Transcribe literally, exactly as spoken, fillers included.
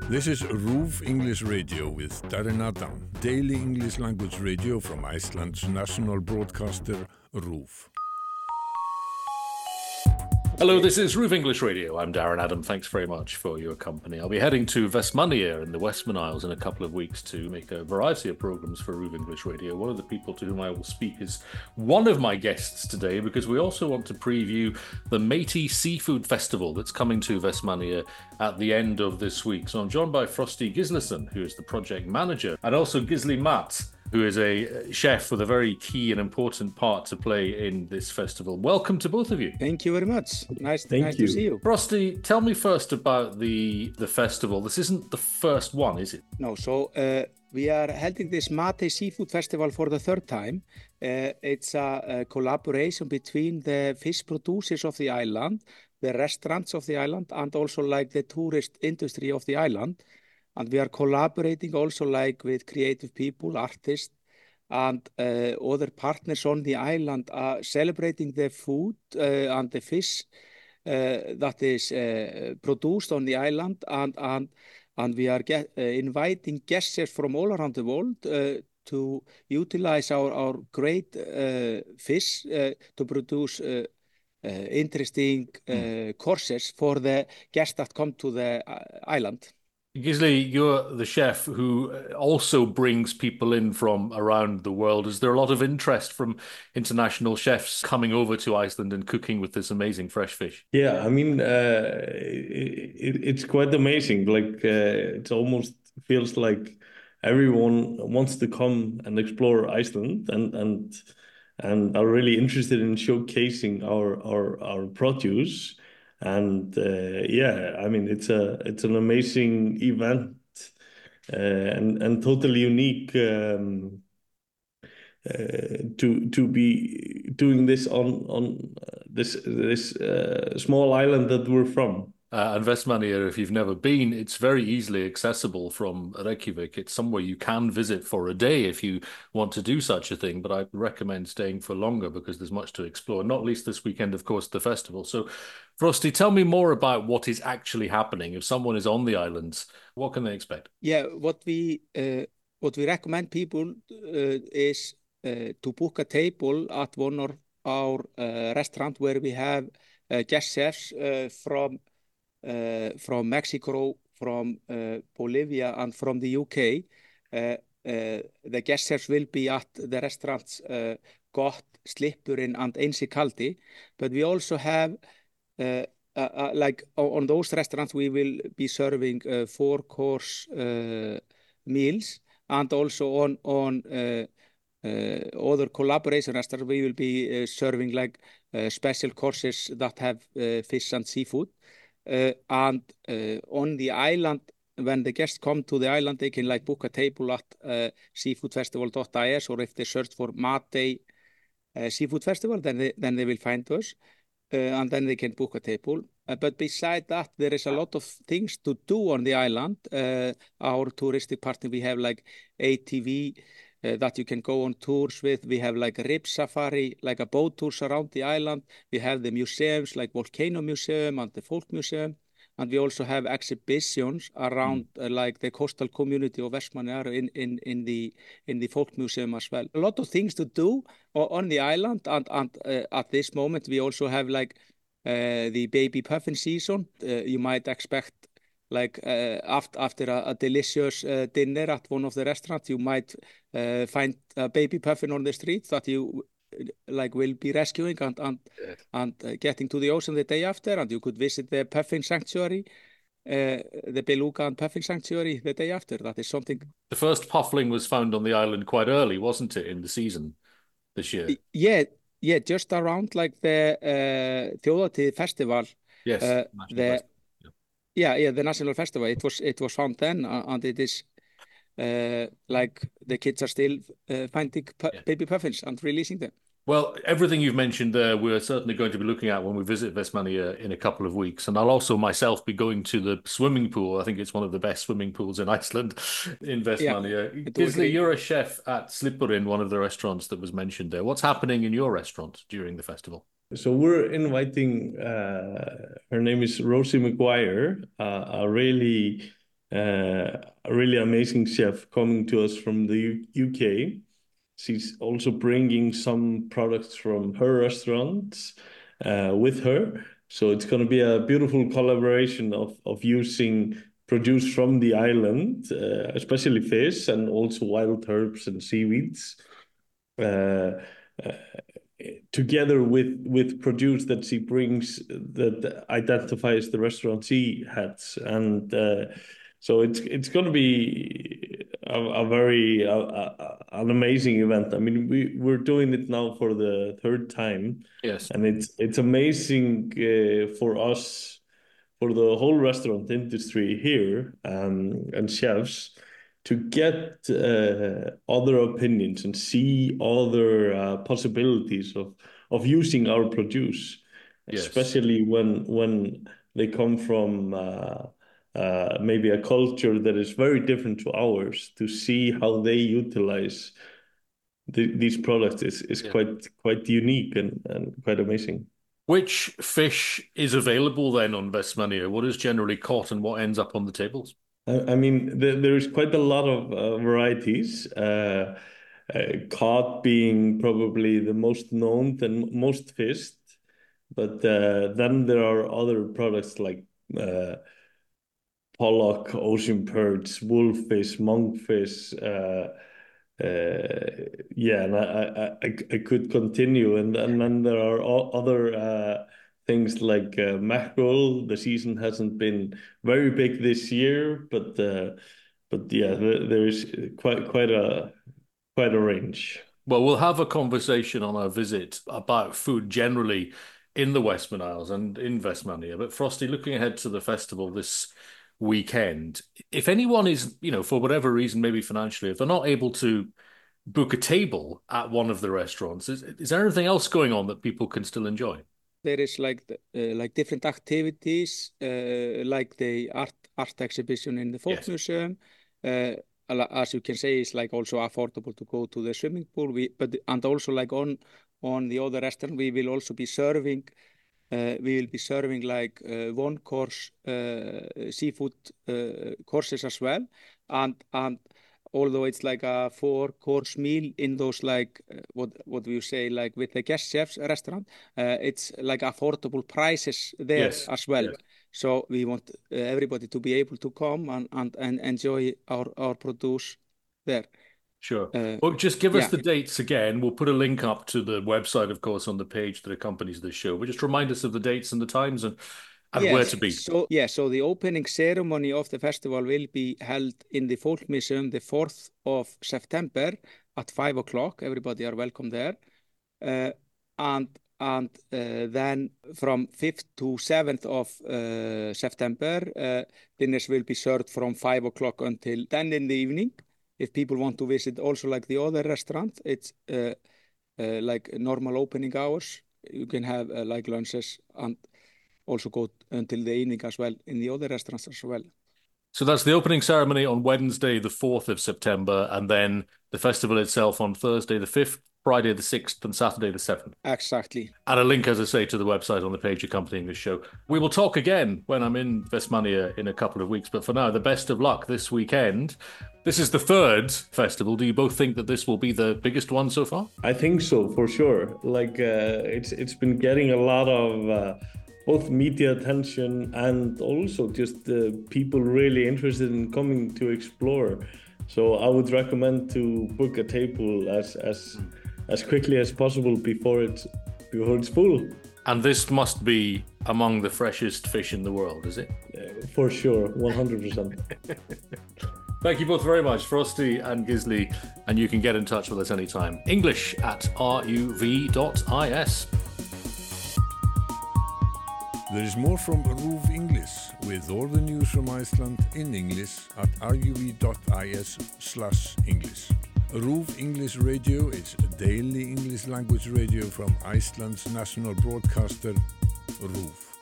This is RÚV English Radio with Darren Adam, daily English language radio from Iceland's national broadcaster, RÚV. Hello, this is RÚV English Radio. I'm Darren Adam. Thanks very much for your company. I'll be heading to Vestmannaeyjar in the Westman Isles in a couple of weeks to make a variety of programs for RÚV English Radio. One of the people to whom I will speak is one of my guests today, because we also want to preview the Métis Seafood Festival that's coming to Vestmannaeyjar at the end of this week. So I'm joined by Frosti Gíslason, who is the project manager, and also Gisli Matt, who is a chef with a very key and important part to play in this festival. Welcome to both of you. Thank you very much. Nice, Thank nice you. to see you. Frosti, tell me first about the, the festival. This isn't the first one, is it? No, so uh, we are holding this Métis Seafood Festival for the third time. Uh, it's a, a collaboration between the fish producers of the island, the restaurants of the island, and also like the tourist industry of the island. And we are collaborating also like with creative people, artists, and uh, other partners on the island, uh, celebrating the food uh, and the fish uh, that is uh, produced on the island. And, and, and we are get, uh, inviting guests from all around the world uh, to utilize our, our great uh, fish uh, to produce uh, uh, interesting uh, mm. courses for the guests that come to the uh, island. Gisli, you're the chef who also brings people in from around the world. Is there a lot of interest from international chefs coming over to Iceland and cooking with this amazing fresh fish? Yeah, I mean, uh, it, it's quite amazing. Like, uh, it almost feels like everyone wants to come and explore Iceland and and and are really interested in showcasing our our, our produce. And uh, yeah, I mean, it's a it's an amazing event uh, and and totally unique um, uh, to to be doing this on on this this uh, small island that we're from. Uh, and Vestmannaeyjar, if you've never been, it's very easily accessible from Reykjavik. It's somewhere you can visit for a day if you want to do such a thing, but I recommend staying for longer because there's much to explore, not least this weekend, of course, the festival. So, Frosti, tell me more about what is actually happening. If someone is on the islands, what can they expect? Yeah, what we uh, what we recommend people uh, is uh, to book a table at one of our uh, restaurant where we have uh, guest chefs uh, from Uh, from Mexico, from uh, Bolivia, and from the U K. Uh, uh, the guests will be at the restaurants uh, Gott, Slippurinn, and Einsi Kaldi. But we also have, uh, uh, uh, like on those restaurants, we will be serving uh, four-course uh, meals, and also on on uh, uh, other collaboration restaurants, we will be uh, serving like uh, special courses that have uh, fish and seafood. Uh, and uh, on the island, when the guests come to the island, they can like book a table at uh, seafood festival dot I S, or if they search for Métis uh, Seafood Festival, then they, then they will find us, uh, and then they can book a table. Uh, but beside that, there is a lot of things to do on the island. Uh, our touristic partner, we have like A T V, Uh, that you can go on tours with. We have like a rib safari, like a boat tours around the island. We have the museums like Volcano Museum and the Folk Museum. And we also have exhibitions around mm. uh, like the coastal community of Vestmannaeyjar in, in, in, the, in the Folk Museum as well. A lot of things to do on the island. And, and uh, at this moment, we also have like uh, the baby puffin season. Uh, you might expect like uh, after, after a, a delicious uh, dinner at one of the restaurants, you might uh, find a baby puffin on the street that you like will be rescuing and and, yes. and uh, getting to the ocean the day after, and you could visit the puffin sanctuary, uh, the Beluga and Puffin Sanctuary the day after. That is something. The first puffling was found on the island quite early, wasn't it, in the season this year? Yeah, yeah, just around like the uh, Þjóðhátíð festival. Yes, uh, the. Yeah, yeah, the national festival. It was it was found then, uh, and it is uh, like the kids are still uh, finding pu yeah. baby puffins and releasing them. Well, everything you've mentioned there, we're certainly going to be looking at when we visit Vestmannaeyjar in a couple of weeks. And I'll also myself be going to the swimming pool. I think it's one of the best swimming pools in Iceland, in Vestmannaeyjar. Yeah, Gisli, you're a chef at Slippurinn, one of the restaurants that was mentioned there. What's happening in your restaurant during the festival? So we're inviting, uh, her name is Rosie McGuire, uh, a really uh, a really amazing chef coming to us from the U UK. She's also bringing some products from her restaurant uh, with her. So it's going to be a beautiful collaboration of, of using produce from the island, uh, especially fish and also wild herbs and seaweeds, uh, uh, together with, with produce that she brings that identifies the restaurant she has. And uh, so it's it's going to be a, a very a, a, an amazing event. I mean, we we're doing it now for the third time. Yes, and it's it's amazing uh, for us, for the whole restaurant industry here, um, and chefs, to get uh, other opinions and see other uh, possibilities of of using our produce, yes. especially when when they come from uh, uh, maybe a culture that is very different to ours. To see how they utilize the, these products is is yeah. quite quite unique and, and quite amazing. Which fish is available then on Vestmannaeyjar? What is generally caught and what ends up on the tables? I mean, there, there's quite a lot of uh, varieties. Uh, uh, cod being probably the most known and most fished, but uh, then there are other products like uh, pollock, ocean perch, wolffish, monkfish. Uh, uh, yeah, and I, I I could continue, and and then there are other. Uh, Things like uh, mackerel. The season hasn't been very big this year, but uh, but yeah, there's quite quite a quite a range. Well, we'll have a conversation on our visit about food generally in the Westman Isles and in Vestmannaeyjar. But Frosty, looking ahead to the festival this weekend, if anyone is, you know, for whatever reason, maybe financially, if they're not able to book a table at one of the restaurants, is, is there anything else going on that people can still enjoy? There is like uh, like different activities, uh, like the art art exhibition in the folk yes. museum. Uh, as you can say, it's like also affordable to go to the swimming pool. We but and also like on on the other restaurant, we will also be serving. Uh, we will be serving like uh, one course uh, seafood uh, courses as well, and and. Although it's like a four-course meal in those like uh, what what we say like with the guest chefs restaurant, uh, it's like affordable prices there yes. as well. Yes. So we want uh, everybody to be able to come and and, and enjoy our our produce there. Sure. Uh, well, just give us yeah. the dates again. We'll put a link up to the website, of course, on the page that accompanies the show. But just remind us of the dates and the times and. And yes. where to be. So, yeah, so the opening ceremony of the festival will be held in the Folk Museum the fourth of September at five o'clock. Everybody are welcome there. Uh, and and uh, then from fifth to seventh of uh, September, uh, dinners will be served from five o'clock until ten in the evening. If people want to visit also like the other restaurant, it's uh, uh, like normal opening hours. You can have uh, like lunches and also go until the evening as well in the other restaurants as well. So that's the opening ceremony on Wednesday, the fourth of September, and then the festival itself on Thursday, the fifth, Friday, the sixth, and Saturday, the seventh. Exactly. And a link, as I say, to the website on the page accompanying the show. We will talk again when I'm in Vestmannaeyjar in a couple of weeks, but for now, the best of luck this weekend. This is the third festival. Do you both think that this will be the biggest one so far? I think so, for sure. Like, uh, it's it's been getting a lot of... Uh, both media attention and also just uh, people really interested in coming to explore. So I would recommend to book a table as as as quickly as possible before it's before it's full. And this must be among the freshest fish in the world, is it? Uh, for sure, one hundred percent. Thank you both very much, Frosty and Gisli, and you can get in touch with us anytime. English at R U V dot I S. There is more from RÚV English with all the news from Iceland in English at ruv.is slash English. RÚV English Radio is a daily English language radio from Iceland's national broadcaster, RÚV.